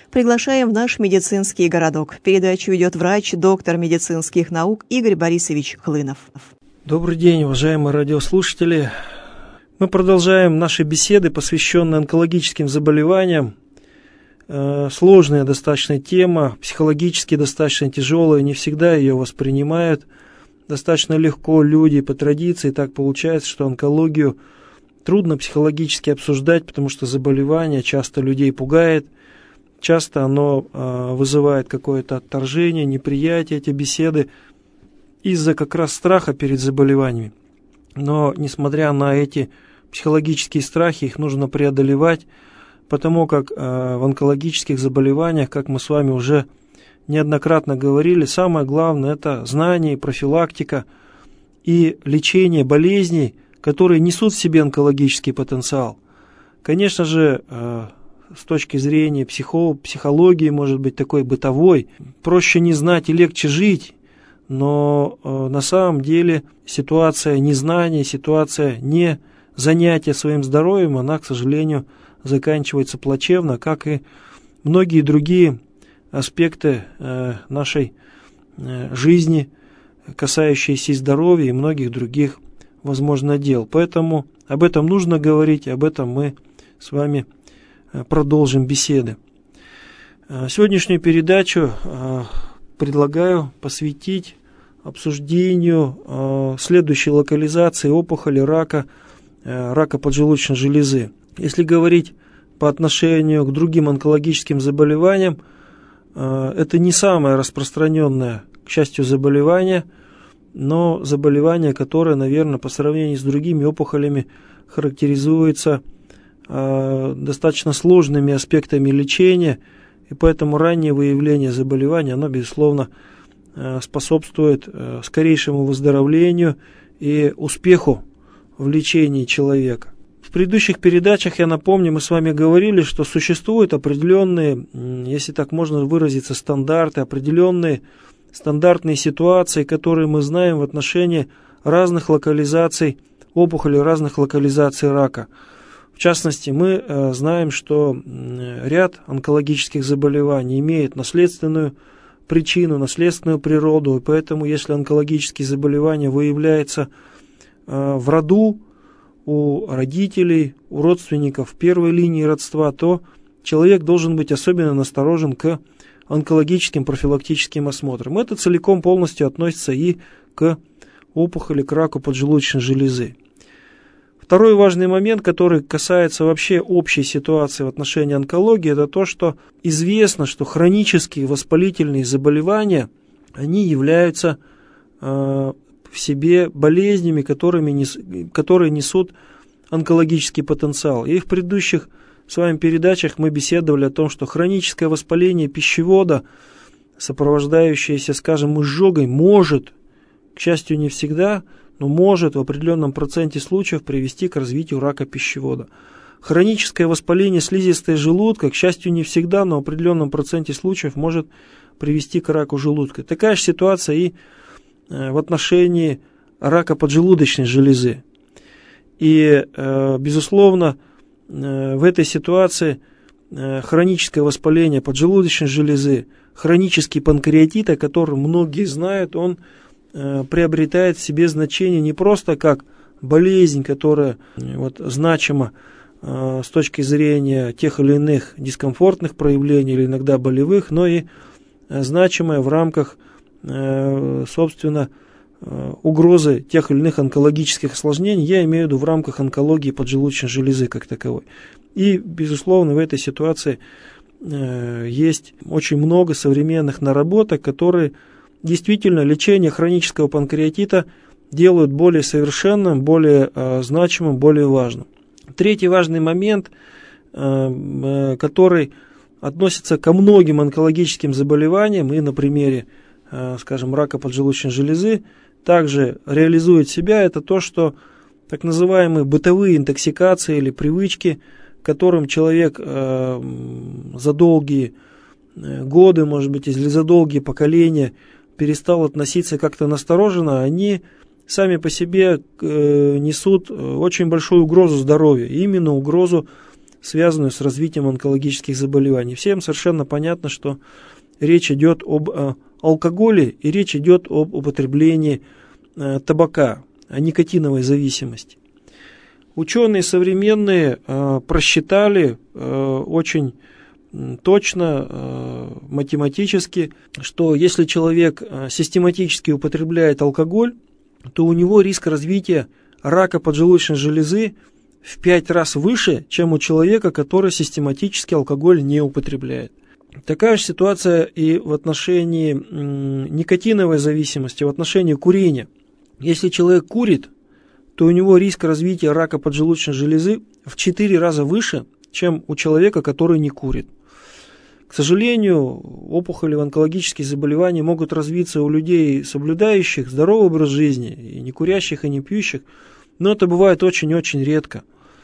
Приглашаем в наш медицинский городок. Передачу ведет врач, доктор медицинских наук Игорь Борисович Хлынов. Добрый день, уважаемые радиослушатели. Мы продолжаем наши беседы, посвященные онкологическим заболеваниям. Сложная достаточно тема, психологически достаточно тяжелая, не всегда ее воспринимают. Достаточно легко люди по традиции, так получается, что онкологию трудно психологически обсуждать, потому что заболевание часто людей пугает, часто оно вызывает какое-то отторжение, неприятие, эти беседы, из-за как раз страха перед заболеваниями. Но, несмотря на эти психологические страхи, их нужно преодолевать, потому как в онкологических заболеваниях, как мы с вами уже неоднократно говорили, самое главное – это знание, профилактика и лечение болезней, которые несут в себе онкологический потенциал. Конечно же, с точки зрения психологии, может быть, такой бытовой, проще не знать и легче жить, но на самом деле ситуация незнания, ситуация не занятия своим здоровьем, она, к сожалению, заканчивается плачевно, как и многие другие аспекты нашей жизни, касающиеся и здоровья, и многих других, возможно, дел. Поэтому об этом нужно говорить, об этом мы с вами продолжим беседы. Сегодняшнюю передачу предлагаю посвятить обсуждению следующей локализации опухоли рака поджелудочной железы. Если говорить по отношению к другим онкологическим заболеваниям, это не самое распространенное, к счастью, заболевание, но заболевание, которое, наверное, по сравнению с другими опухолями характеризуется достаточно сложными аспектами лечения, и поэтому раннее выявление заболевания, оно, безусловно, способствует скорейшему выздоровлению и успеху в лечении человека. В предыдущих передачах, я напомню, мы с вами говорили, что существуют определенные, если так можно выразиться, стандарты, определенные стандартные ситуации, которые мы знаем в отношении разных локализаций опухоли, разных локализаций рака. В частности, мы знаем, что ряд онкологических заболеваний имеет наследственную причину, наследственную природу, и поэтому, если онкологические заболевания выявляются в роду, у родителей, у родственников первой линии родства, то человек должен быть особенно насторожен к онкологическим профилактическим осмотрам. Это целиком полностью относится и к опухоли, к раку поджелудочной железы. Второй важный момент, который касается вообще общей ситуации в отношении онкологии, это то, что известно, что хронические воспалительные заболевания, они являются в себе болезнями, которые несут онкологический потенциал. И в предыдущих с вами передачах мы беседовали о том, что хроническое воспаление пищевода, сопровождающееся, скажем, изжогой, может, к счастью, не всегда, но может в определенном проценте случаев привести к развитию рака пищевода. Хроническое воспаление слизистой желудка, к счастью, не всегда, но в определенном проценте случаев может привести к раку желудка. Такая же ситуация и в отношении рака поджелудочной железы. И, безусловно, в этой ситуации хроническое воспаление поджелудочной железы, хронический панкреатит, о котором многие знают, он приобретает в себе значение не просто как болезнь, которая значима с точки зрения тех или иных дискомфортных проявлений или иногда болевых, но и значимая в рамках, собственно, угрозы тех или иных онкологических осложнений, я имею в виду в рамках онкологии поджелудочной железы как таковой. И, безусловно, в этой ситуации есть очень много современных наработок, которые действительно лечение хронического панкреатита делают более совершенным, более значимым, более важным. Третий важный момент, который относится ко многим онкологическим заболеваниям и на примере, скажем, рака поджелудочной железы, также реализует себя, это то, что так называемые бытовые интоксикации или привычки, к которым человек за долгие годы, может быть, или за долгие поколения перестал относиться как-то настороженно, они сами по себе несут очень большую угрозу здоровью, именно угрозу связанную с развитием онкологических заболеваний. Всем совершенно понятно, что речь идет об алкоголе и речь идет об употреблении табака, о никотиновой зависимости. Ученые современные просчитали очень точно, математически, что если человек систематически употребляет алкоголь, то у него риск развития рака поджелудочной железы в 5 раз выше, чем у человека, который систематически алкоголь не употребляет. Такая же ситуация и в отношении никотиновой зависимости, в отношении курения. Если человек курит, то у него риск развития рака поджелудочной железы в 4 раза выше, чем у человека, который не курит. К сожалению, опухоли, онкологические заболевания могут развиться у людей, соблюдающих здоровый образ жизни, и не курящих, и не пьющих, но это бывает очень-очень редко.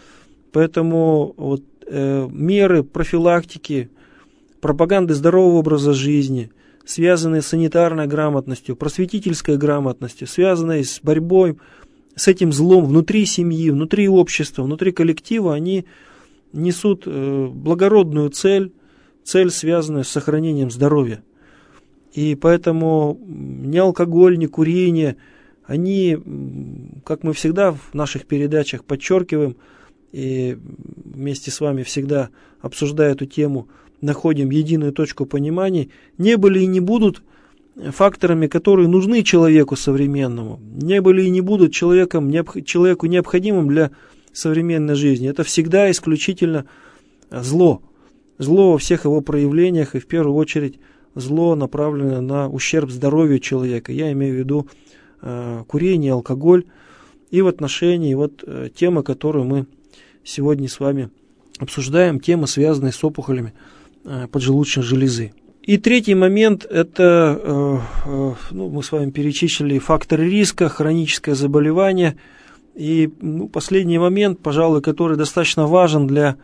Поэтому меры профилактики, пропаганды здорового образа жизни, связанные с санитарной грамотностью, просветительской грамотностью, связанные с борьбой с этим злом внутри семьи, внутри общества, внутри коллектива, они несут благородную цель, связанную с сохранением здоровья. И поэтому ни алкоголь, ни курение, они, как мы всегда в наших передачах подчеркиваем, и вместе с вами всегда обсуждая эту тему, находим единую точку понимания, не были и не будут факторами, которые нужны человеку современному, не были и не будут человеку необходимым для современной жизни. Это всегда исключительно зло. Зло во всех его проявлениях, и в первую очередь зло, направленное на ущерб здоровью человека. Я имею в виду курение, алкоголь. И в отношении темы, которую мы сегодня с вами обсуждаем, темы, связанные с опухолями поджелудочной железы. И третий момент, это мы с вами перечислили факторы риска, хроническое заболевание. И последний момент, пожалуй, который достаточно важен для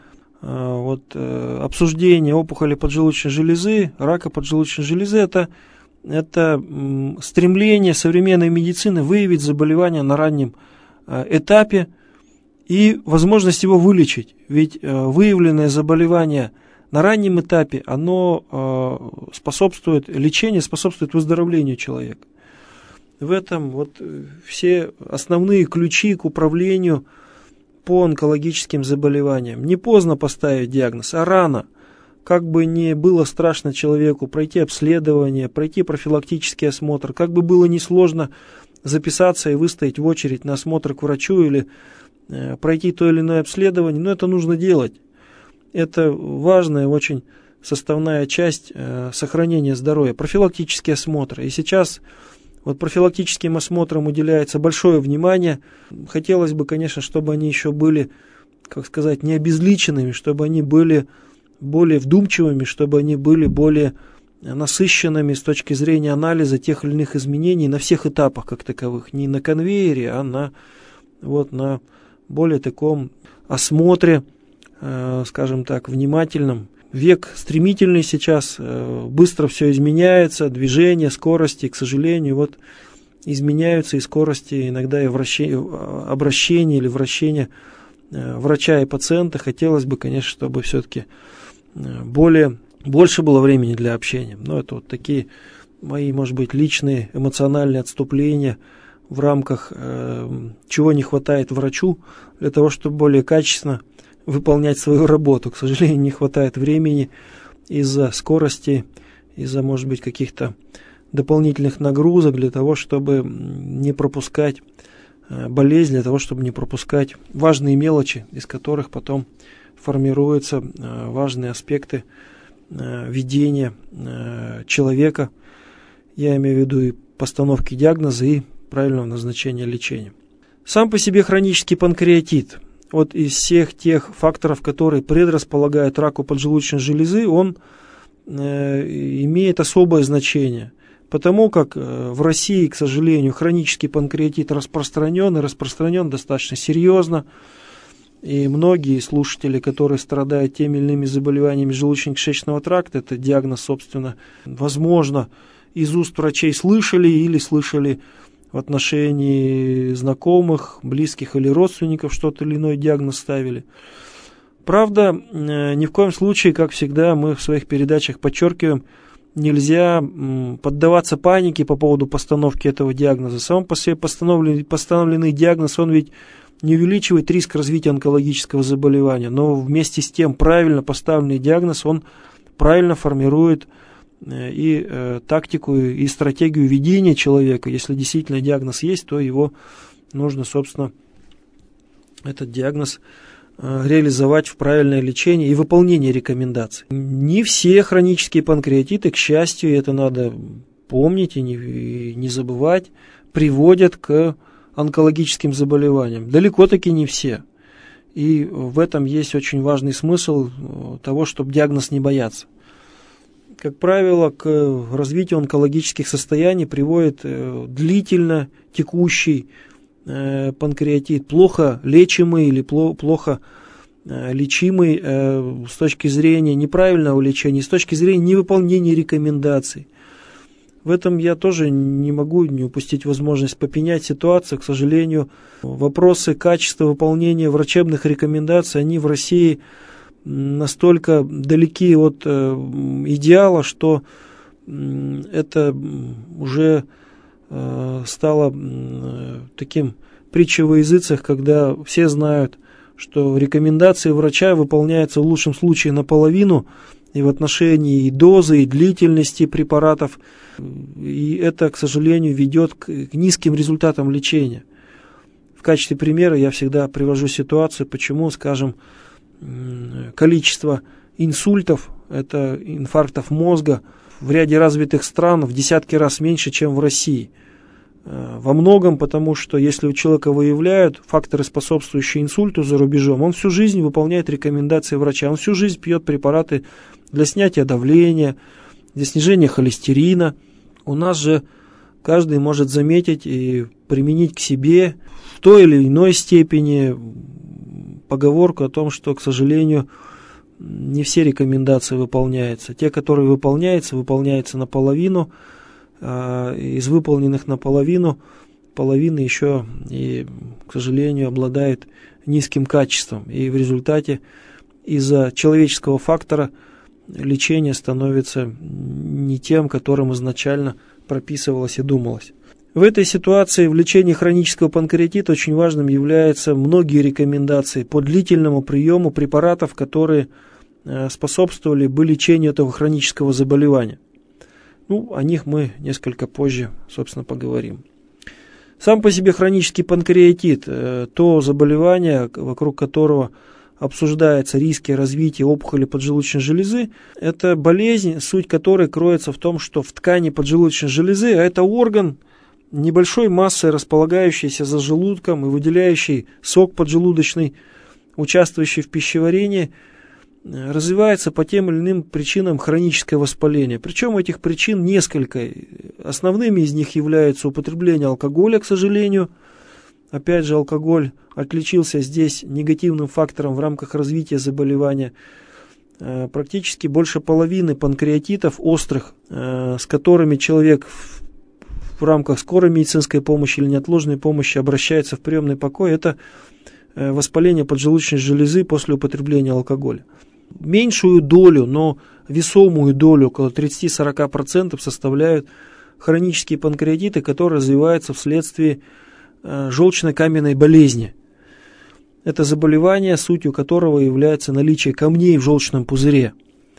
обсуждения опухоли поджелудочной железы, рака поджелудочной железы, это стремление современной медицины выявить заболевание на раннем этапе и возможность его вылечить. Ведь выявленное заболевание на раннем этапе, оно способствует лечению, способствует выздоровлению человека. В этом все основные ключи к управлению по онкологическим заболеваниям. Не поздно поставить диагноз, а рано. Как бы ни было страшно человеку пройти обследование, пройти профилактический осмотр, как бы было несложно записаться и выстоять в очередь на осмотр к врачу или пройти то или иное обследование, но это нужно делать. Это важная очень составная часть сохранения здоровья, профилактический осмотр. И сейчас профилактическим осмотрам уделяется большое внимание. Хотелось бы, конечно, чтобы они еще были, не обезличенными, чтобы они были более вдумчивыми, чтобы они были более насыщенными с точки зрения анализа тех или иных изменений на всех этапах как таковых. Не на конвейере, а на более таком осмотре, внимательном. Век стремительный сейчас, быстро все изменяется, движение, скорости, к сожалению, изменяются и скорости, иногда и обращения или вращения врача и пациента. Хотелось бы, конечно, чтобы все-таки больше было времени для общения. Но это такие мои, может быть, личные эмоциональные отступления в рамках чего не хватает врачу для того, чтобы более качественно выполнять свою работу. К сожалению, не хватает времени из-за скорости, из-за, может быть, каких-то дополнительных нагрузок для того, чтобы не пропускать болезнь, для того, чтобы не пропускать важные мелочи, из которых потом формируются важные аспекты ведения человека. Я имею в виду и постановки диагноза, и правильного назначения лечения. Сам по себе хронический панкреатит, из всех тех факторов, которые предрасполагают раку поджелудочной железы, он имеет особое значение. Потому как в России, к сожалению, хронический панкреатит распространен достаточно серьезно. И многие слушатели, которые страдают теми или иными заболеваниями желудочно-кишечного тракта, это диагноз, собственно, возможно, из уст врачей слышали в отношении знакомых, близких или родственников что-то или иной диагноз ставили. Правда, ни в коем случае, как всегда, мы в своих передачах подчеркиваем, нельзя поддаваться панике по поводу постановки этого диагноза. Сам по себе постановленный диагноз, он ведь не увеличивает риск развития онкологического заболевания, но вместе с тем правильно поставленный диагноз, он правильно формирует и тактику, и стратегию ведения человека. Если действительно диагноз есть, то его нужно, собственно, этот диагноз реализовать в правильное лечение и выполнение рекомендаций. Не все хронические панкреатиты, к счастью, это надо помнить и не забывать, приводят к онкологическим заболеваниям. Далеко-таки не все. И в этом есть очень важный смысл того, чтобы диагноз не бояться. Как правило, к развитию онкологических состояний приводит длительно текущий панкреатит, плохо лечимый или плохо лечимый с точки зрения неправильного лечения, с точки зрения невыполнения рекомендаций. В этом я тоже не могу не упустить возможность попенять ситуацию. К сожалению, вопросы качества выполнения врачебных рекомендаций, они в России настолько далеки от идеала, что это уже стало таким притчей во языцах, когда все знают, что рекомендации врача выполняются в лучшем случае наполовину и в отношении и дозы, и длительности препаратов. И это, к сожалению, ведет к низким результатам лечения. В качестве примера я всегда привожу ситуацию, почему, скажем, количество инсультов, это инфарктов мозга, в ряде развитых стран в десятки раз меньше, чем в России. Во многом потому, что если у человека выявляют факторы, способствующие инсульту за рубежом, он всю жизнь выполняет рекомендации врача, он всю жизнь пьет препараты для снятия давления, для снижения холестерина. У нас же каждый может заметить и применить к себе в той или иной степени поговорку о том, что, к сожалению, не все рекомендации выполняются. Те, которые выполняются наполовину. Из выполненных наполовину, половина еще и, к сожалению, обладает низким качеством. И в результате из-за человеческого фактора лечение становится не тем, которым изначально прописывалось и думалось. В этой ситуации в лечении хронического панкреатита очень важным являются многие рекомендации по длительному приему препаратов, которые способствовали бы лечению этого хронического заболевания. О них мы несколько позже, собственно, поговорим. Сам по себе хронический панкреатит, то заболевание, вокруг которого обсуждаются риски развития опухоли поджелудочной железы, это болезнь, суть которой кроется в том, что в ткани поджелудочной железы, а это орган небольшой массой, располагающийся за желудком и выделяющий сок поджелудочный, участвующий в пищеварении, развивается по тем или иным причинам хроническое воспаление. Причем этих причин несколько. Основными из них являются употребление алкоголя, к сожалению. Опять же, алкоголь отличился здесь негативным фактором в рамках развития заболевания. Практически больше половины панкреатитов острых, с которыми человек в рамках скорой медицинской помощи или неотложной помощи обращается в приемный покой, это воспаление поджелудочной железы после употребления алкоголя. Меньшую долю, но весомую долю, около 30-40% составляют хронические панкреатиты, которые развиваются вследствие желчно-каменной болезни. Это заболевание, сутью которого является наличие камней в желчном пузыре.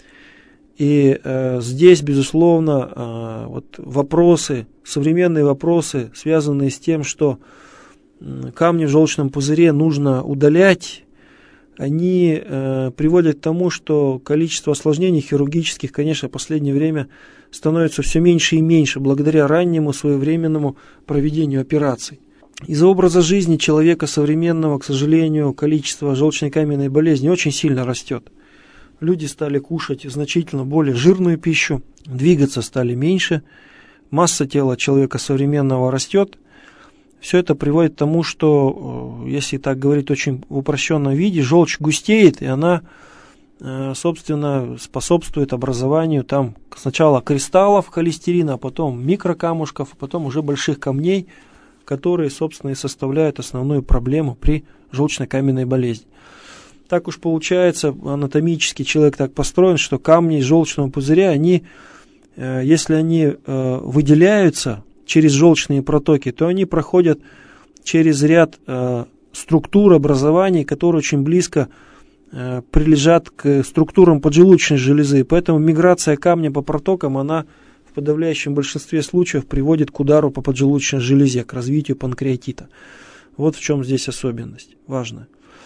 И здесь, безусловно, вопросы, современные вопросы, связанные с тем, что камни в желчном пузыре нужно удалять, они приводят к тому, что количество осложнений хирургических, конечно, в последнее время становится все меньше и меньше, благодаря раннему своевременному проведению операций. Из-за образа жизни человека современного, к сожалению, количество желчно-каменной болезни очень сильно растет. Люди стали кушать значительно более жирную пищу, двигаться стали меньше, масса тела человека современного растет. Все это приводит к тому, что, если так говорить очень в упрощенном виде, желчь густеет, и она, собственно, способствует образованию там сначала кристаллов холестерина, а потом микрокамушков, а потом уже больших камней, которые, собственно, и составляют основную проблему при желчно-каменной болезни. так уж получается, анатомически человек так построен, что камни из желчного пузыря, они, если они выделяются через желчные протоки, то они проходят через ряд структур образований, которые очень близко прилежат к структурам поджелудочной железы. Поэтому миграция камня по протокам, она в подавляющем большинстве случаев приводит к удару по поджелудочной железе, к развитию панкреатита. Вот в чем здесь особенность важная.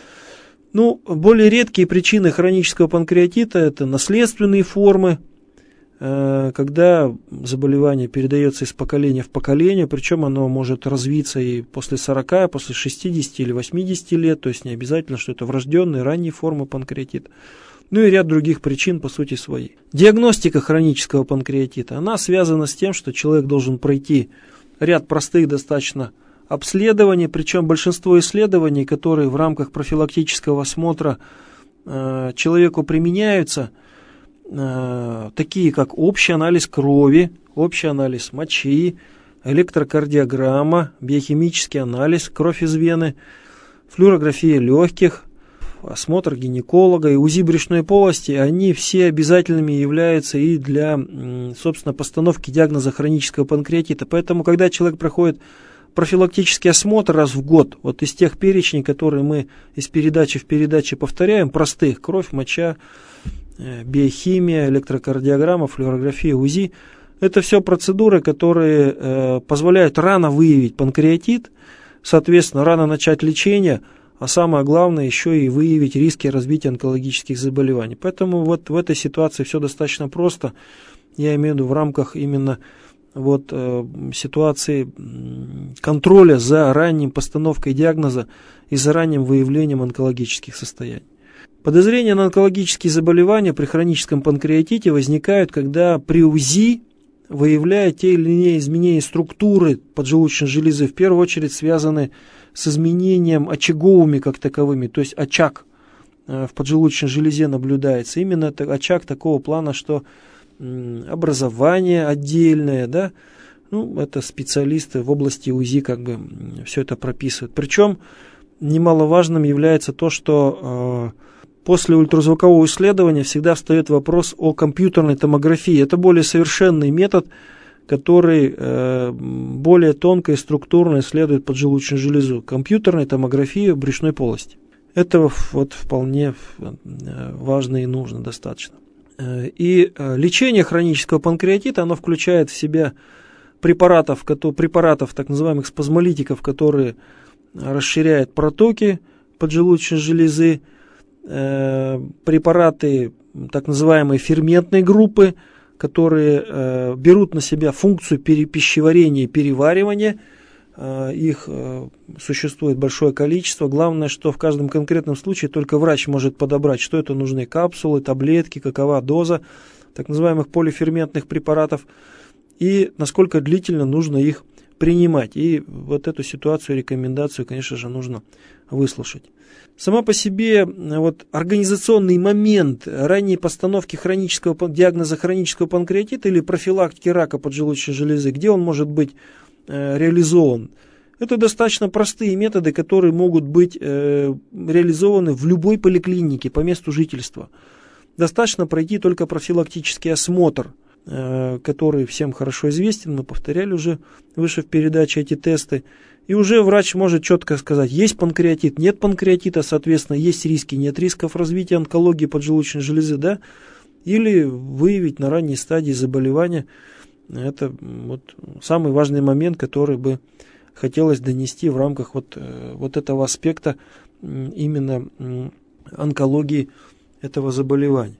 Более редкие причины хронического панкреатита – это наследственные формы, когда заболевание передается из поколения в поколение, причем оно может развиться и после 40, после 60 или 80 лет, то есть не обязательно, что это врожденные, ранние формы панкреатита. И ряд других причин по сути своей. Диагностика хронического панкреатита, она связана с тем, что человек должен пройти ряд простых достаточно обследований, причем большинство исследований, которые в рамках профилактического осмотра человеку применяются, такие как общий анализ крови, общий анализ мочи, электрокардиограмма, биохимический анализ, кровь из вены, флюорография легких, осмотр гинеколога и УЗИ брюшной полости, они все обязательными являются и для, собственно, постановки диагноза хронического панкреатита. Поэтому, когда человек проходит профилактический осмотр раз в год, вот из тех перечней, которые мы из передачи в передачу повторяем, простых, кровь, моча, биохимия, электрокардиограмма, флюорография, УЗИ, это все процедуры, которые позволяют рано выявить панкреатит, соответственно, рано начать лечение, а самое главное еще и выявить риски развития онкологических заболеваний. Поэтому вот в этой ситуации все достаточно просто, я имею в виду в рамках именно ситуации контроля за ранним постановкой диагноза и за ранним выявлением онкологических состояний. Подозрения на онкологические заболевания при хроническом панкреатите возникают, когда при УЗИ выявляют те или иные изменения структуры поджелудочной железы, в первую очередь связаны с изменением очаговыми как таковыми, то есть очаг в поджелудочной железе наблюдается. Именно это очаг такого плана, что образование отдельное, да, это специалисты в области УЗИ все это прописывают. Причем немаловажным является то, что после ультразвукового исследования всегда встает вопрос о компьютерной томографии. Это более совершенный метод, который более тонко и структурно исследует поджелудочную железу. Компьютерная томография брюшной полости. Это вполне важно и нужно достаточно. И лечение хронического панкреатита, оно включает в себя препаратов, так называемых спазмолитиков, которые расширяют протоки поджелудочной железы, препараты так называемой ферментной группы, которые берут на себя функцию пищеварения и переваривания. Их существует большое количество. Главное, что в каждом конкретном случае только врач может подобрать, что это нужны капсулы, таблетки, какова доза так называемых полиферментных препаратов и насколько длительно нужно их принимать. И вот эту ситуацию, рекомендацию, конечно же, нужно выслушать. Сама по себе организационный момент ранней постановки диагноза хронического панкреатита или профилактики рака поджелудочной железы, где он может быть реализован. Это достаточно простые методы, которые могут быть реализованы в любой поликлинике по месту жительства. Достаточно пройти только профилактический осмотр, который всем хорошо известен, мы повторяли уже выше в передаче эти тесты. И уже врач может четко сказать, есть панкреатит, нет панкреатита, соответственно, есть риски, нет рисков развития онкологии поджелудочной железы, да, или выявить на ранней стадии заболевания. Это самый важный момент, который бы хотелось донести в рамках этого аспекта именно онкологии этого заболевания.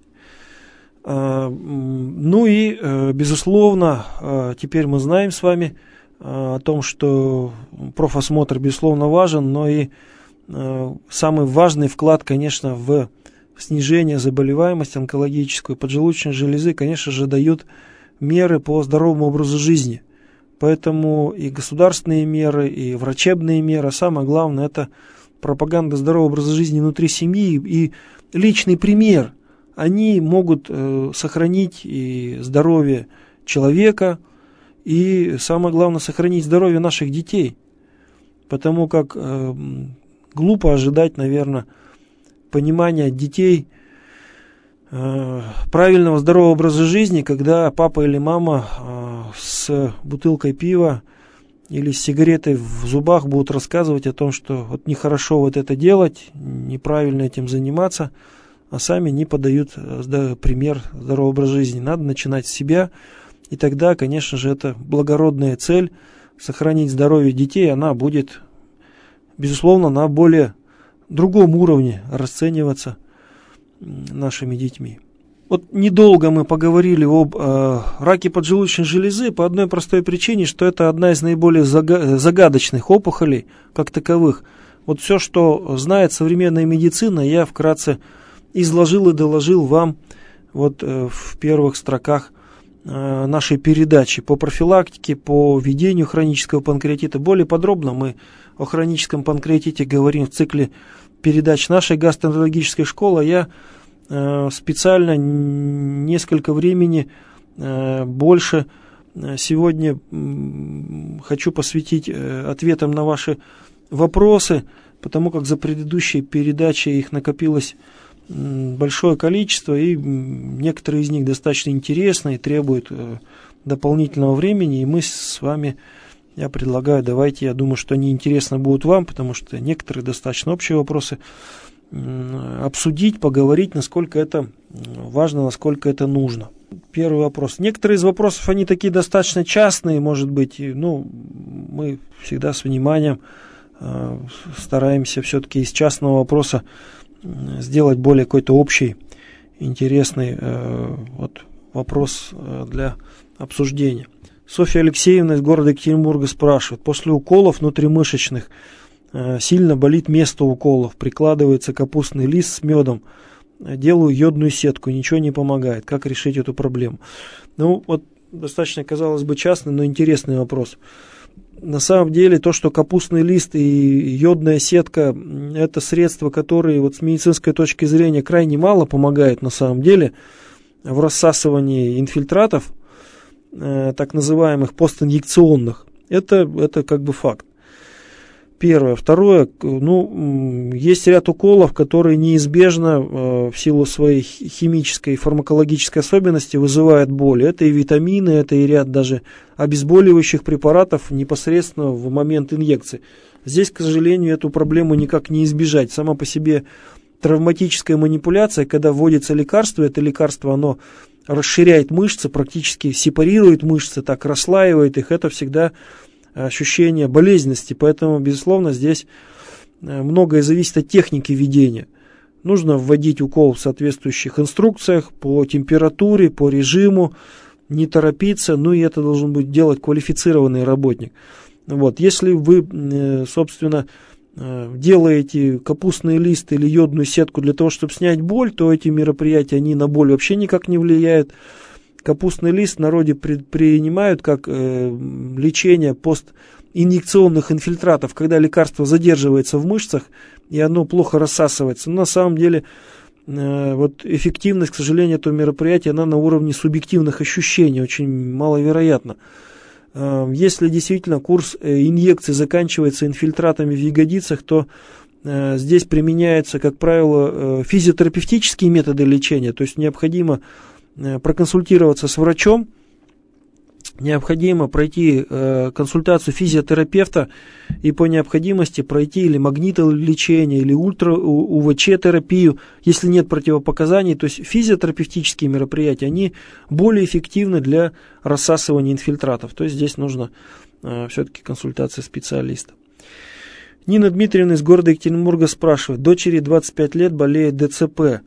Безусловно, теперь мы знаем с вами о том, что профосмотр, безусловно, важен, но и самый важный вклад, конечно, в снижение заболеваемости онкологической поджелудочной железы, конечно же, дают меры по здоровому образу жизни. Поэтому и государственные меры, и врачебные меры, самое главное, это пропаганда здорового образа жизни внутри семьи и личный пример. Они могут сохранить и здоровье человека, и самое главное, сохранить здоровье наших детей. Потому как глупо ожидать, наверное, понимания детей правильного здорового образа жизни, когда папа или мама с бутылкой пива или с сигаретой в зубах будут рассказывать о том, что вот нехорошо вот это делать, неправильно этим заниматься, а сами не подают пример здорового образа жизни. Надо начинать с себя, и тогда, конечно же, это благородная цель сохранить здоровье детей, она будет, безусловно, на более другом уровне расцениваться нашими детьми. Вот недолго мы поговорили об раке поджелудочной железы по одной простой причине, что это одна из наиболее загадочных опухолей как таковых. Вот все, что знает современная медицина, я вкратце изложил и доложил вам вот в первых строках нашей передачи по профилактике, по ведению хронического панкреатита. Более подробно мы о хроническом панкреатите говорим в цикле передач нашей гастроэнтерологической школы. Я специально несколько времени больше сегодня хочу посвятить ответам на ваши вопросы, потому как за предыдущие передачи их накопилось большое количество, и некоторые из них достаточно интересны и требуют дополнительного времени, и мы с вами, я предлагаю, давайте, я думаю, что они интересны будут вам, потому что некоторые достаточно общие вопросы, обсудить, поговорить, насколько это важно, насколько это нужно. Первый вопрос. Некоторые из вопросов, они такие достаточно частные, может быть, мы всегда с вниманием стараемся все-таки из частного вопроса сделать более какой-то общий, интересный вопрос для обсуждения. Софья Алексеевна из города Екатеринбурга спрашивает: после уколов внутримышечных сильно болит место уколов, прикладывается капустный лист с медом, делаю йодную сетку, ничего не помогает. Как решить эту проблему? Достаточно, казалось бы, частный, но интересный вопрос. На самом деле, то, что капустный лист и йодная сетка – это средства, которые с медицинской точки зрения крайне мало помогают на самом деле в рассасывании инфильтратов, так называемых постинъекционных. Это как бы факт. Первое. Второе. Есть ряд уколов, которые неизбежно в силу своей химической и фармакологической особенности вызывают боль. Это и витамины, это и ряд даже обезболивающих препаратов непосредственно в момент инъекции. Здесь, к сожалению, эту проблему никак не избежать. Сама по себе травматическая манипуляция, когда вводится лекарство, это лекарство, оно расширяет мышцы, практически сепарирует мышцы, так расслаивает их, это всегда ощущение болезненности, поэтому, безусловно, здесь многое зависит от техники ведения. Нужно вводить укол в соответствующих инструкциях по температуре, по режиму, не торопиться, и это должен быть делать квалифицированный работник. Если вы, собственно, делаете капустный лист или йодную сетку для того, чтобы снять боль, то эти мероприятия, они на боль вообще никак не влияют. Капустный лист в народе принимают как лечение постинъекционных инфильтратов, когда лекарство задерживается в мышцах и оно плохо рассасывается. Но на самом деле эффективность, к сожалению, этого мероприятия, она на уровне субъективных ощущений, очень маловероятна. Если действительно курс инъекций заканчивается инфильтратами в ягодицах, то здесь применяются, как правило, физиотерапевтические методы лечения, то есть необходимо проконсультироваться с врачом, необходимо пройти консультацию физиотерапевта и по необходимости пройти или магнитолечение, или ультра-УВЧ-терапию, если нет противопоказаний. То есть физиотерапевтические мероприятия, они более эффективны для рассасывания инфильтратов. То есть здесь нужно все-таки консультация специалиста. Нина Дмитриевна из города Екатеринбурга спрашивает: дочери 25 лет, болеет ДЦП.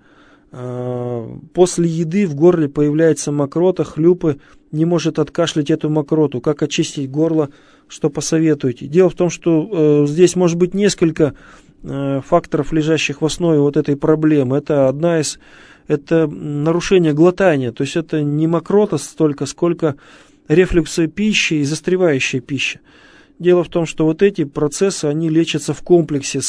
После еды в горле появляется мокрота, хлюпы, не может откашлять эту мокроту. Как очистить горло, что посоветуете? Дело в том, что здесь может быть несколько факторов, лежащих в основе этой проблемы. Это это нарушение глотания, то есть это не мокрота столько, сколько рефлюксы пищи и застревающая пища. Дело в том, что эти процессы, они лечатся в комплексе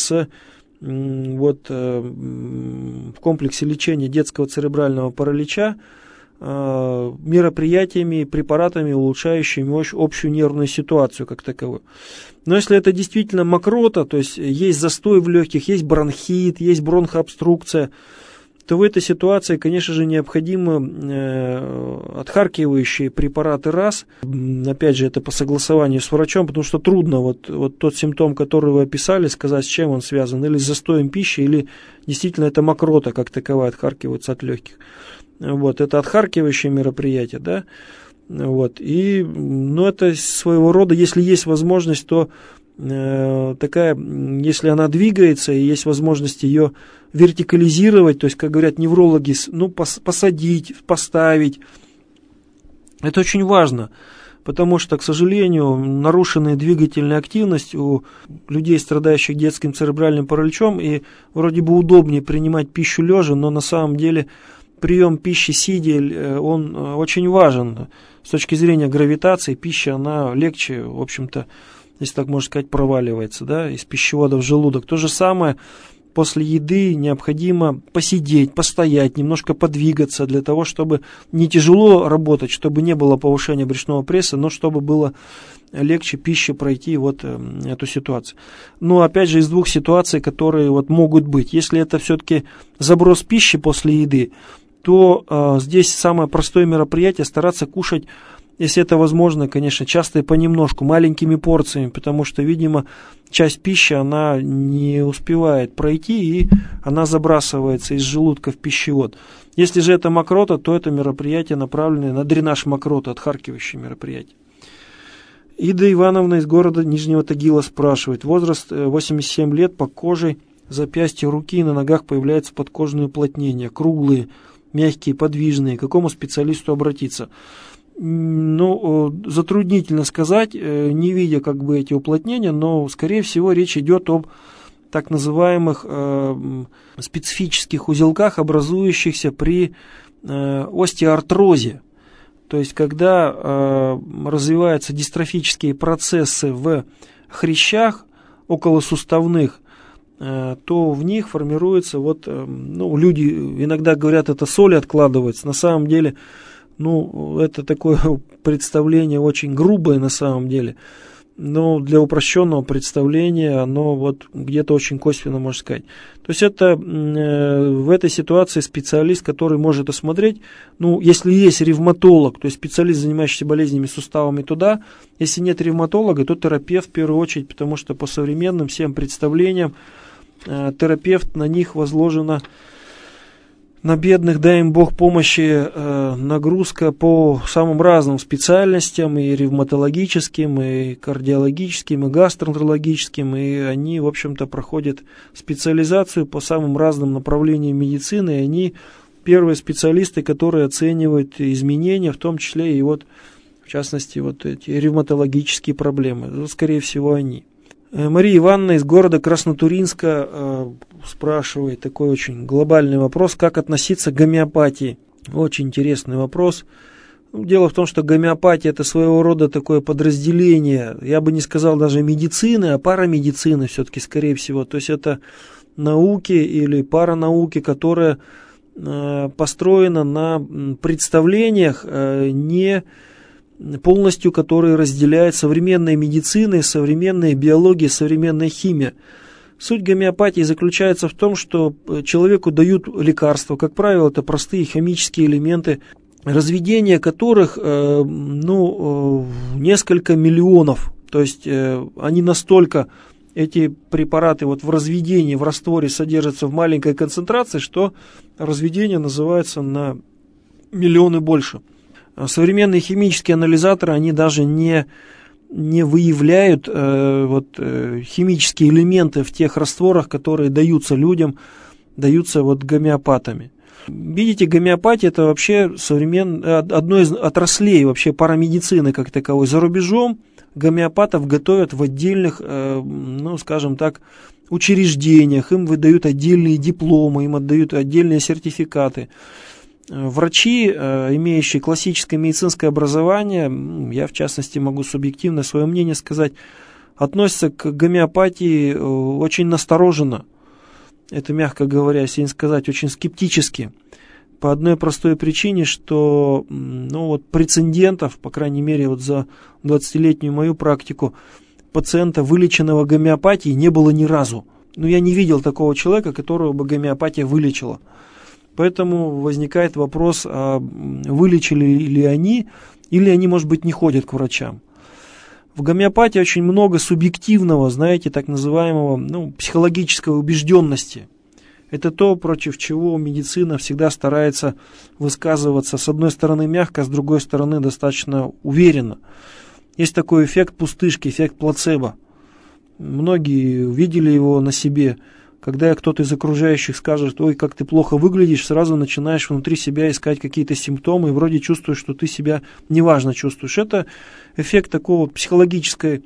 в комплексе лечения детского церебрального паралича. мероприятиями, препаратами, улучшающими общую нервную ситуацию как таковую. Но если это действительно мокрота, то есть есть застой в легких, есть бронхит, есть бронхообструкция, то в этой ситуации, конечно же, необходимы отхаркивающие препараты раз. Опять же, это по согласованию с врачом, потому что трудно вот тот симптом, который вы описали, сказать, с чем он связан, или с застоем пищи, или действительно это мокрота как таковая отхаркивается от легких. Вот, это отхаркивающее мероприятие, да. Вот, и, это своего рода, если есть возможность, то если она двигается и есть возможность ее вертикализировать, то есть, как говорят неврологи, посадить, поставить, это очень важно, потому что, к сожалению, нарушенная двигательная активность у людей, страдающих детским церебральным параличом, и вроде бы удобнее принимать пищу лежа, но на самом деле прием пищи сидя, он очень важен. С точки зрения гравитации пища, она легче, в общем-то, если так можно сказать, проваливается, да, из пищевода в желудок. То же самое после еды необходимо посидеть, постоять, немножко подвигаться для того, чтобы не тяжело работать, чтобы не было повышения брюшного пресса, но чтобы было легче пище пройти эту ситуацию. Но опять же из двух ситуаций, которые могут быть. Если это все-таки заброс пищи после еды, то здесь самое простое мероприятие стараться кушать, если это возможно, конечно, часто и понемножку, маленькими порциями, потому что, видимо, часть пищи, она не успевает пройти, и она забрасывается из желудка в пищевод. Если же это мокрота, то это мероприятие направленное на дренаж мокроты, отхаркивающее мероприятие. Ида Ивановна из города Нижнего Тагила спрашивает. Возраст 87 лет, по коже, запястья, руки и на ногах появляются подкожные уплотнения, круглые, мягкие, подвижные. К какому специалисту обратиться? Затруднительно сказать, не видя эти уплотнения, но, скорее всего, речь идет об так называемых специфических узелках, образующихся при остеоартрозе. То есть, когда развиваются дистрофические процессы в хрящах околосуставных, то в них формируется, люди иногда говорят, это соли откладывается, на самом деле, это такое представление очень грубое на самом деле, но для упрощенного представления оно где-то очень косвенно, можно сказать. То есть это в этой ситуации специалист, который может осмотреть, если есть ревматолог, то есть специалист, занимающийся болезнями суставами, туда, если нет ревматолога, то терапевт в первую очередь, потому что по современным всем представлениям терапевт, на них возложена, на бедных, дай им Бог помощи, нагрузка по самым разным специальностям, и ревматологическим, и кардиологическим, и гастроэнтерологическим, и они, в общем-то, проходят специализацию по самым разным направлениям медицины, и они первые специалисты, которые оценивают изменения, в том числе и в частности, эти ревматологические проблемы, скорее всего, они. Мария Ивановна из города Краснотуринска спрашивает такой очень глобальный вопрос, как относиться к гомеопатии. Очень интересный вопрос. Дело в том, что гомеопатия – это своего рода такое подразделение, я бы не сказал даже медицины, а парамедицины все-таки, скорее всего. То есть это науки или паранауки, которые построены на представлениях, не полностью, которые разделяют современная медицина, современная биология, современная химия. Суть гомеопатии заключается в том, что человеку дают лекарства, как правило, это простые химические элементы, разведение которых несколько миллионов. То есть они настолько, эти препараты в разведении, в растворе содержатся в маленькой концентрации, что разведение называется на миллионы больше. Современные химические анализаторы, они даже не выявляют химические элементы в тех растворах, которые даются людям, даются гомеопатами. Видите, гомеопатия – это вообще одно из отраслей вообще парамедицины как таковой. За рубежом гомеопатов готовят в отдельных, учреждениях, им выдают отдельные дипломы, им отдают отдельные сертификаты. Врачи, имеющие классическое медицинское образование, я в частности могу субъективно свое мнение сказать, относятся к гомеопатии очень настороженно. Это, мягко говоря, если не сказать, очень скептически. по одной простой причине, что прецедентов, по крайней мере, вот за 20-летнюю мою практику, пациента, вылеченного гомеопатией, не было ни разу. Я не видел такого человека, которого бы гомеопатия вылечила. Поэтому возникает вопрос, а вылечили ли они, или они, может быть, не ходят к врачам. В гомеопатии очень много субъективного, так называемого, психологической убежденности. Это то, против чего медицина всегда старается высказываться, с одной стороны мягко, с другой стороны достаточно уверенно. Есть такой эффект пустышки, эффект плацебо. Многие видели его на себе. Когда кто-то из окружающих скажет: ой, как ты плохо выглядишь, сразу начинаешь внутри себя искать какие-то симптомы и вроде чувствуешь, что ты себя неважно чувствуешь. Это эффект такого психологического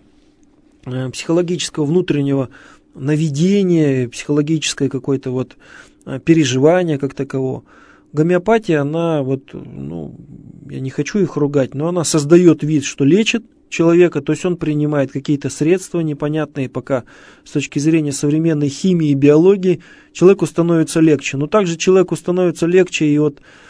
внутреннего наведения, психологическое какое-то переживание как такового. Гомеопатия, она я не хочу их ругать, но она создает вид, что лечит человека, то есть он принимает какие-то средства непонятные пока с точки зрения современной химии и биологии, человеку становится легче. Но также человеку становится легче и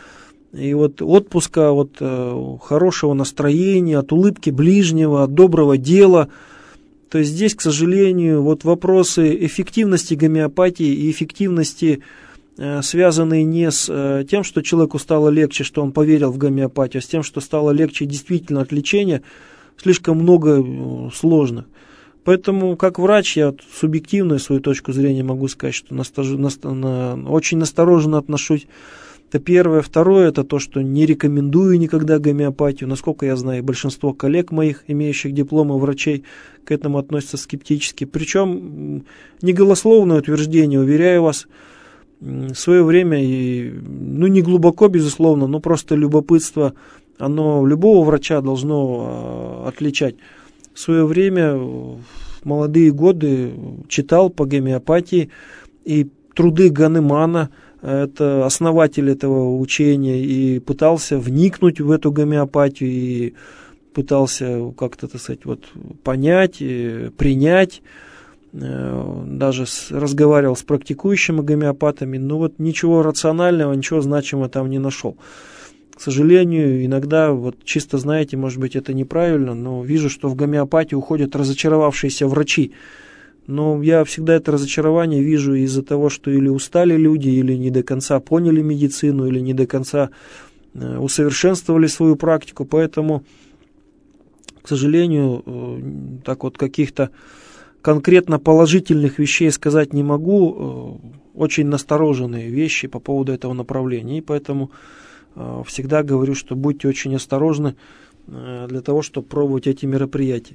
от отпуска, от хорошего настроения, от улыбки ближнего, от доброго дела. То есть здесь, к сожалению, вопросы эффективности гомеопатии и эффективности, связанные не с тем, что человеку стало легче, что он поверил в гомеопатию, а с тем, что стало легче действительно от лечения, слишком много сложных. Поэтому, как врач, я субъективную свою точку зрения могу сказать, что очень настороженно отношусь. Это первое. Второе, это то, что не рекомендую никогда гомеопатию. Насколько я знаю, большинство коллег моих, имеющих дипломы врачей, к этому относятся скептически. Причем не голословное утверждение, уверяю вас, в свое время, не глубоко, безусловно, но просто любопытство, оно любого врача должно отличать. В свое время, в молодые годы, читал по гомеопатии и труды Ганемана, это основатель этого учения, и пытался вникнуть в эту гомеопатию, и пытался как-то, понять, принять, даже разговаривал с практикующими гомеопатами, но ничего рационального, ничего значимого там не нашел. К сожалению, иногда, чисто знаете, может быть, это неправильно, но вижу, что в гомеопатию уходят разочаровавшиеся врачи. Но я всегда это разочарование вижу из-за того, что или устали люди, или не до конца поняли медицину, или не до конца усовершенствовали свою практику. Поэтому, к сожалению, каких-то конкретно положительных вещей сказать не могу. Очень настороженные вещи по поводу этого направления. И поэтому всегда говорю, что будьте очень осторожны для того, чтобы пробовать эти мероприятия.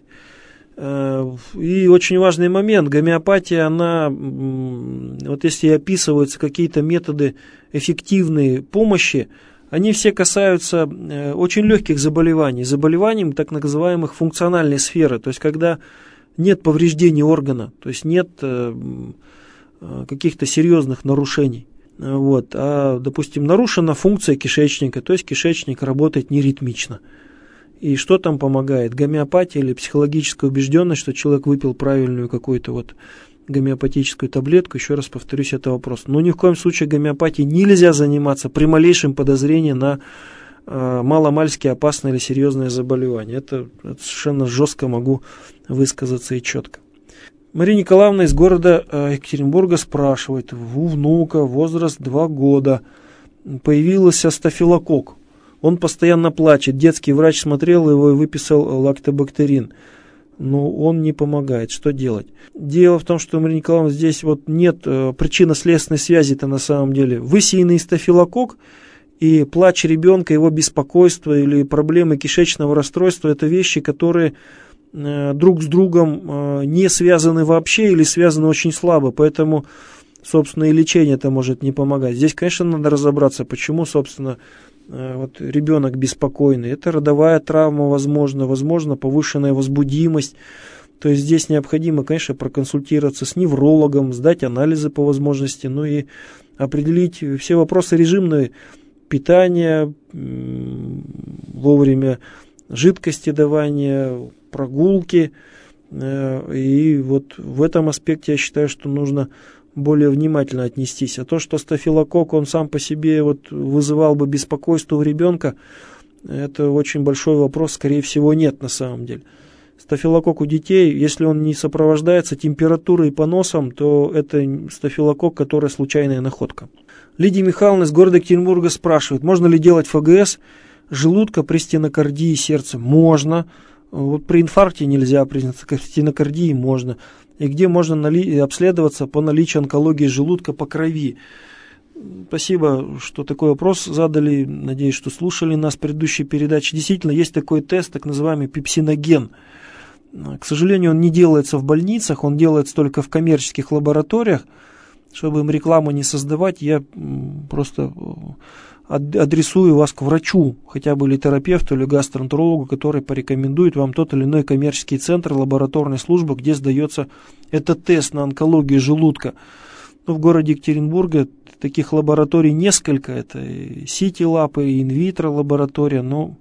И очень важный момент. Гомеопатия, она, если описываются какие-то методы эффективной помощи, они все касаются очень легких заболеваний, так называемых функциональной сферы. То есть, когда нет повреждений органа, то есть нет каких-то серьезных нарушений. Допустим, нарушена функция кишечника, то есть кишечник работает неритмично. И что там помогает? Гомеопатия или психологическая убежденность, что человек выпил правильную какую-то гомеопатическую таблетку? Еще раз повторюсь, это вопрос. Но ни в коем случае гомеопатией нельзя заниматься при малейшем подозрении на маломальски опасное или серьезное заболевание. Это совершенно жестко могу высказаться и четко. Мария Николаевна из города Екатеринбурга спрашивает. У внука возраст 2 года. Появился стафилококк. Он постоянно плачет. Детский врач смотрел его и выписал лактобактерин. Но он не помогает. Что делать? Дело в том, что, Мария Николаевна, здесь нет причинно-следственной связи-то на самом деле. Высеянный стафилококк и плач ребенка, его беспокойство или проблемы кишечного расстройства – это вещи, которые друг с другом не связаны вообще или связаны очень слабо. Поэтому, собственно, и лечение это может не помогать. Здесь, конечно, надо разобраться, почему, собственно, ребенок беспокойный. Это родовая травма, возможно, повышенная возбудимость. То есть здесь необходимо, конечно, проконсультироваться с неврологом, сдать анализы по возможности, и определить все вопросы режимного питания, вовремя жидкости давания, прогулки. И в этом аспекте я считаю, что нужно более внимательно отнестись. А то, что стафилококк, он сам по себе вот вызывал бы беспокойство у ребенка, это очень большой вопрос, скорее всего, нет на самом деле. Стафилококк у детей, если он не сопровождается температурой и поносом, то это стафилококк, который случайная находка. Лидия Михайловна из города Екатеринбурга спрашивает, можно ли делать ФГС желудка при стенокардии сердца? Можно. Вот при инфаркте нельзя, при стенокардии можно. И где можно обследоваться по наличию онкологии желудка по крови? Спасибо, что такой вопрос задали. Надеюсь, что слушали нас в предыдущей передаче. Действительно, есть такой тест, так называемый пепсиноген. К сожалению, он не делается в больницах, он делается только в коммерческих лабораториях. Чтобы им рекламу не создавать, я просто адресую вас к врачу, хотя бы или терапевту, или гастроэнтерологу, который порекомендует вам тот или иной коммерческий центр, лабораторной службы, где сдается этот тест на онкологию желудка. Ну, в городе Екатеринбурге таких лабораторий несколько. Это Сити Лаб, и инвитро лаборатория, но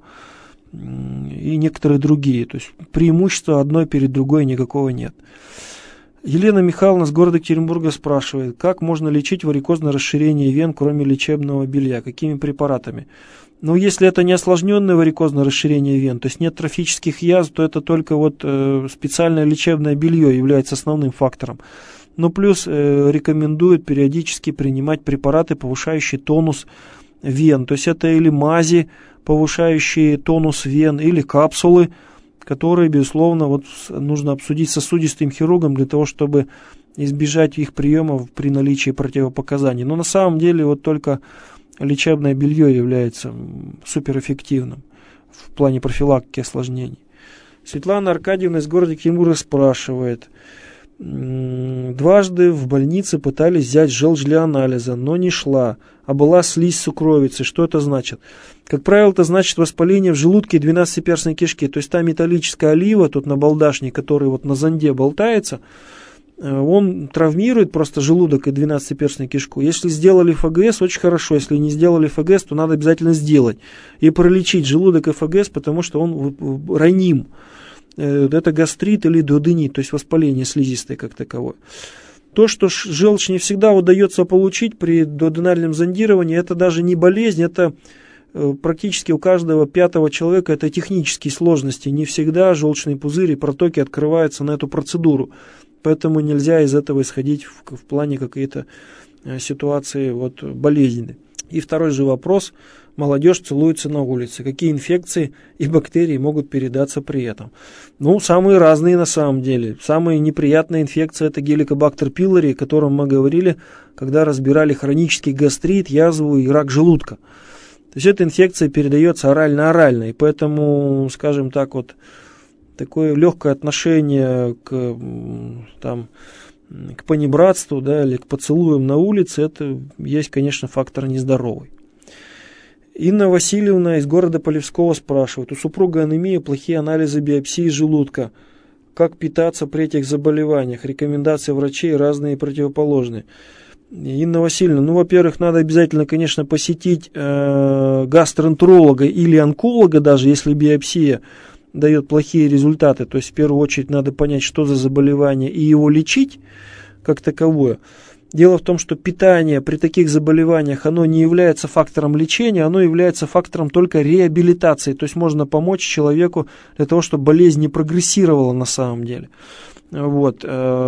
и некоторые другие. То есть преимущества одной перед другой никакого нет. Елена Михайловна с города Екатеринбурга спрашивает, как можно лечить варикозное расширение вен, кроме лечебного белья, какими препаратами? Ну, если это не осложненное варикозное расширение вен, то есть нет трофических язв, то это только вот специальное лечебное белье является основным фактором. Но плюс рекомендуют периодически принимать препараты, повышающие тонус вен, то есть это или мази, повышающие тонус вен, или капсулы, которые, безусловно, вот нужно обсудить с сосудистым хирургом для того, чтобы избежать их приема при наличии противопоказаний. Но на самом деле вот только лечебное белье является суперэффективным в плане профилактики осложнений. Светлана Аркадьевна из города Екатеринбурга спрашивает. Дважды в больнице пытались взять желчь для анализа, но не шла, а была слизь сукровицы. Что это значит? Как правило, это значит воспаление в желудке и 12-перстной кишки. То есть та металлическая олива, тут набалдашник, который вот на зонде болтается, он травмирует просто желудок и 12-перстную кишку. Если сделали ФГС, очень хорошо. Если не сделали ФГС, то надо обязательно сделать. И пролечить желудок и ФГС, потому что он раним. Это гастрит или дуоденит, то есть воспаление слизистой как таковое. То, что желчь не всегда удается получить при дуоденальном зондировании, это даже не болезнь, это практически у каждого пятого человека это технические сложности. Не всегда желчные пузыри и протоки открываются на эту процедуру. Поэтому нельзя из этого исходить в плане какие-то ситуации вот, болезненные. И второй же вопрос. Молодежь целуется на улице. Какие инфекции и бактерии могут передаться при этом? Ну, самые разные на самом деле. Самая неприятная инфекция – это геликобактер пилори, о котором мы говорили, когда разбирали хронический гастрит, язву и рак желудка. То есть эта инфекция передается орально-орально. И поэтому, скажем так, вот такое легкое отношение к понебратству, да, или к поцелуям на улице, это есть, конечно, фактор нездоровый. Инна Васильевна из города Полевского спрашивает. У супруга анемия, плохие анализы биопсии желудка. Как питаться при этих заболеваниях? Рекомендации врачей разные и противоположные. Инна Васильевна, ну, во-первых, надо обязательно, конечно, посетить гастроэнтеролога или онколога, даже если биопсия дает плохие результаты. То есть, в первую очередь, надо понять, что за заболевание, и его лечить как таковое. Дело в том, что питание при таких заболеваниях, оно не является фактором лечения, оно является фактором только реабилитации. То есть можно помочь человеку для того, чтобы болезнь не прогрессировала на самом деле. Вот.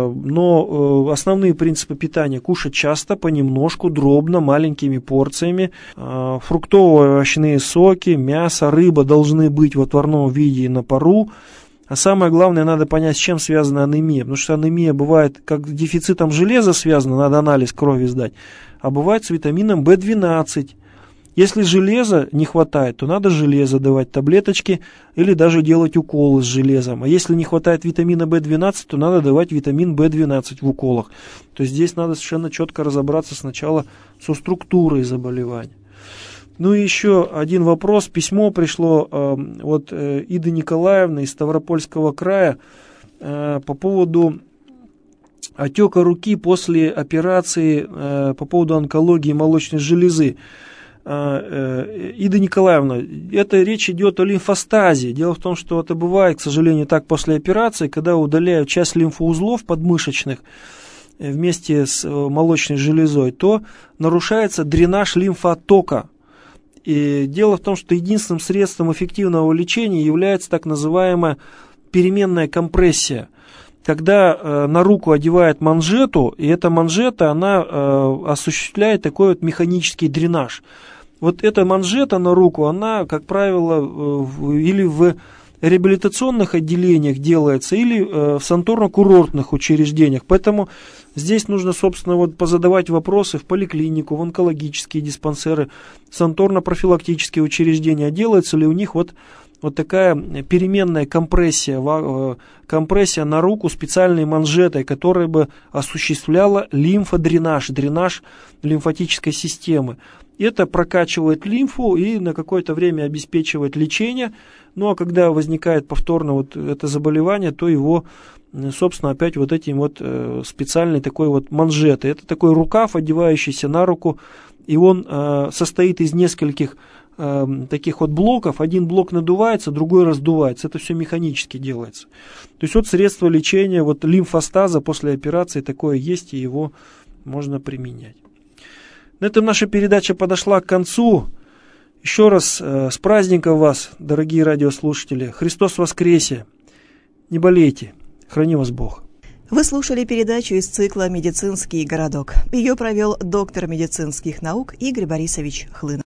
Но основные принципы питания: кушать часто, понемножку, дробно, маленькими порциями. Фруктовые овощные соки, мясо, рыба должны быть в отварном виде и на пару. А самое главное, надо понять, с чем связана анемия. Потому что анемия бывает как с дефицитом железа связана, надо анализ крови сдать, а бывает с витамином В12. Если железа не хватает, то надо железо давать, таблеточки или даже делать уколы с железом. А если не хватает витамина В12, то надо давать витамин В12 в уколах. То есть здесь надо совершенно четко разобраться сначала со структурой заболевания. Ну и еще один вопрос. Письмо пришло от Иды Николаевны из Ставропольского края по поводу отека руки после операции по поводу онкологии молочной железы. Ида Николаевна, это речь идет о лимфостазе. Дело в том, что это бывает, к сожалению, так после операции, когда удаляют часть лимфоузлов подмышечных. вместе с молочной железой, то нарушается дренаж лимфоотока. И дело в том, что единственным средством эффективного лечения является так называемая переменная компрессия. Когда на руку одевают манжету, и эта манжета, она осуществляет такой вот механический дренаж. Вот эта манжета на руку, она, как правило, или в реабилитационных отделениях делается, или в санаторно-курортных учреждениях. Поэтому здесь нужно, собственно, вот позадавать вопросы в поликлинику, в онкологические диспансеры, санаторно-профилактические учреждения. Делается ли у них вот такая переменная компрессия на руку специальной манжетой, которая бы осуществляла лимфодренаж, дренаж лимфатической системы. Это прокачивает лимфу и на какое-то время обеспечивает лечение. Ну а когда возникает повторно вот это заболевание, то его, собственно, опять вот этим вот специальной такой вот манжетой. Это такой рукав, одевающийся на руку, и он состоит из нескольких таких вот блоков. Один блок надувается, другой раздувается. Это все механически делается. То есть вот средство лечения вот лимфостаза после операции такое есть, и его можно применять. На этом наша передача подошла к концу. Еще раз с праздником вас, дорогие радиослушатели. Христос воскресе! Не болейте! Храни вас Бог! Вы слушали передачу из цикла «Медицинский городок». Ее провел доктор медицинских наук Игорь Борисович Хлынов.